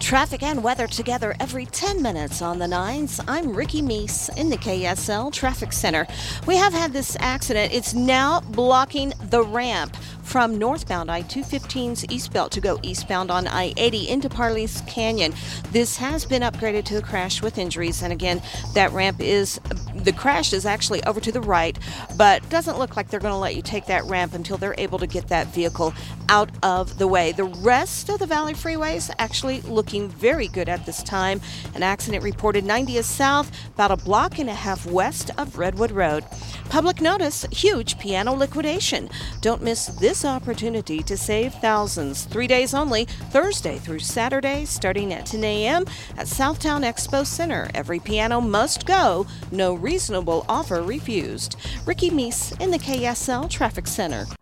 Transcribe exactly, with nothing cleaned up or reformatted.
Traffic and weather together every ten minutes on the nines. I'm Ricky Meese in the K S L Traffic Center. We have had this accident. It's now blocking the ramp from northbound I two fifteen's East Belt to go eastbound on I eighty into Parley's Canyon. This has been upgraded to a crash with injuries, and again, that ramp is, the crash is actually over to the right, but doesn't look like they're going to let you take that ramp until they're able to get that vehicle out of the way. The rest of the Valley Freeway is actually looking very good at this time. An accident reported ninetieth South, about a block and a half west of Redwood Road. Public notice, huge piano liquidation. Don't miss this opportunity to save thousands. Three days only, Thursday through Saturday, starting at ten a.m. at Southtown Expo Center. Every piano must go. No reasonable offer refused. Ricky Meese in the K S L Traffic Center.